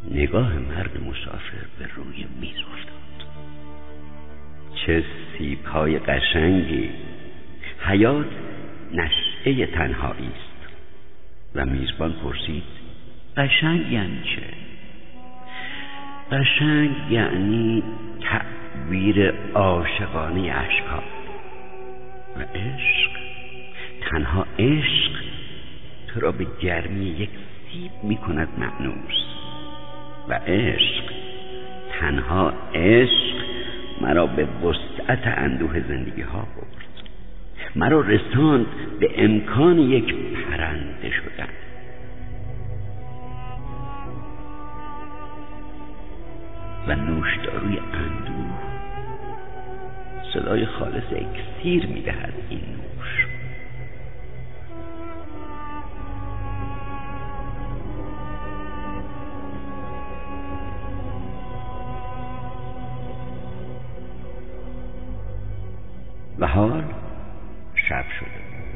نگاه مرد مسافر به روی میز افتاد. چه سیب‌های قشنگی! حیات نشأه تنهایی است. و میزبان پرسید: قشنگ یعنی چه؟ قشنگ یعنی تعبیر عاشقانه اشک‌ها. و عشق، تنها عشق تو را به گرمی یک سیب می کند مأنوس. و عشق، تنها عشق مرا به وسعت اندوه زندگی ها برد، مرا رساند به امکان یک پرنده شدن. و نوشداروی اندوه صدای خالص اکسیر می دهد این نوش. و حال شب شده،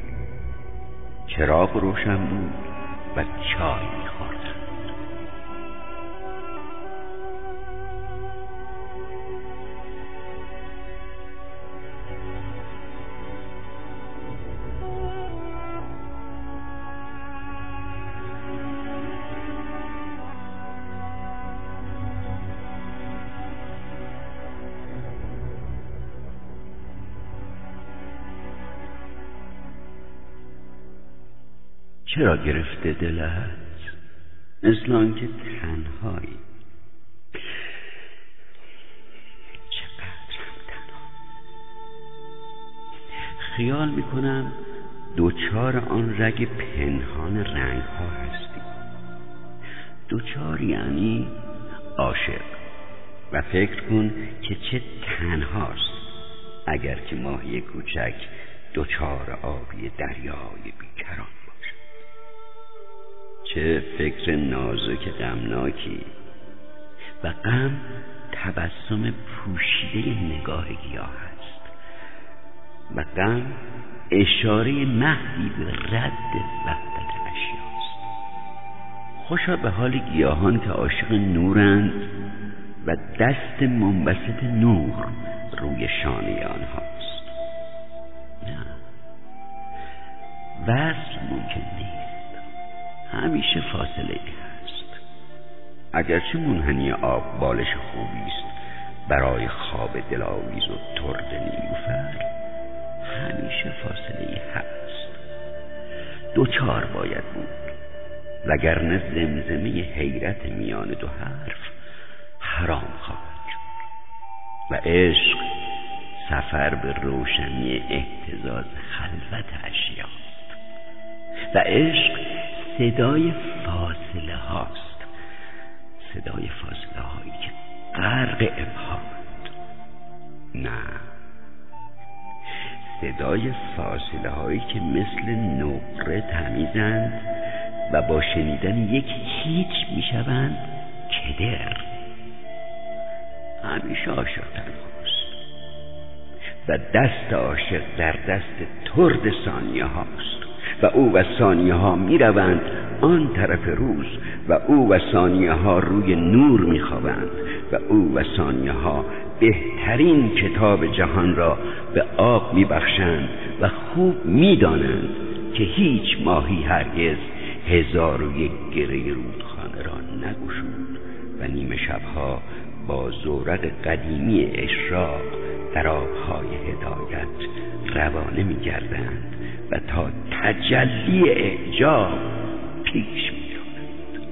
چراغ روشن بود و چای می‌خوردند. چرا گرفته دلت؟ مثل آنکه تنهایی. چقدرم تنها. خیال میکنم دوچار آن رگ پنهان رنگ ها هستی. دوچار یعنی عاشق. و فکر کن که چه تنهاست اگر که ماهی کوچک دوچار آبی دریای بیکران. چه فکر نازک غمناکی. و غم تبسم پوشیده نگاه گیاه است. و غم اشاره محضی به رد وحدت اشیاست. خوشا به حال گیاهان که عاشق نورند و دست منبسط نور روی شانه آنهاست. نه، وصل ممکن نیست. همیشه فاصله هست. اگرچه منحنی آب بالش خوبی است برای خواب دلاویز و ترد نیلوفر، همیشه فاصله هست. دوچار باید بود، وگرنه زمزمه حیرت میان دو حرف حرام خواهد شد. و عشق سفر به روشنی اهتزاز خلوت اشیاست. و عشق صدای فاصله هاست. صدای فاصله هایی که غرق ابهامند. نه، صدای فاصله هایی که مثل نقره تمیزند و با شنیدن یک هیچ میشوند کدر. همیشه عاشق تنهاست و دست عاشق در دست ترد ثانیه هاست. و او و ثانیه ها می روند آن طرف روز و او و ثانیه ها روی نور می خوابند و او و ثانیه ها بهترین کتاب جهان را به آب می بخشند و خوب می دانند که هیچ ماهی هرگز 1001 گره رودخانه را نگشود و نیمه شبها با زورق قدیمی اشراق در آبهای هدایت روانه می گردند و تا تجلی اعجاب پیش می رونند.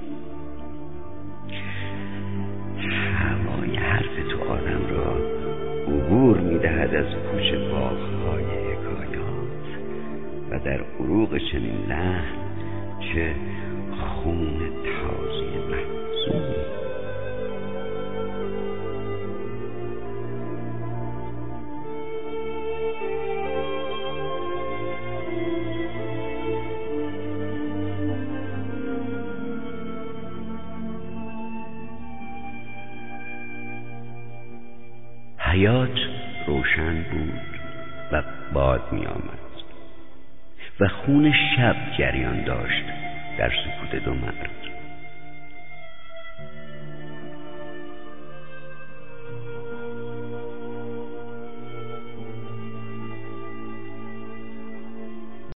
هوای حرف تو آدم را عبور می دهد از کوچه باغ‌های حکایات و در عروق چنین لحن چه خون تازه محزونی. حیات روشن بود و باد می آمد و خون شب جریان داشت در سکوت دو مرد.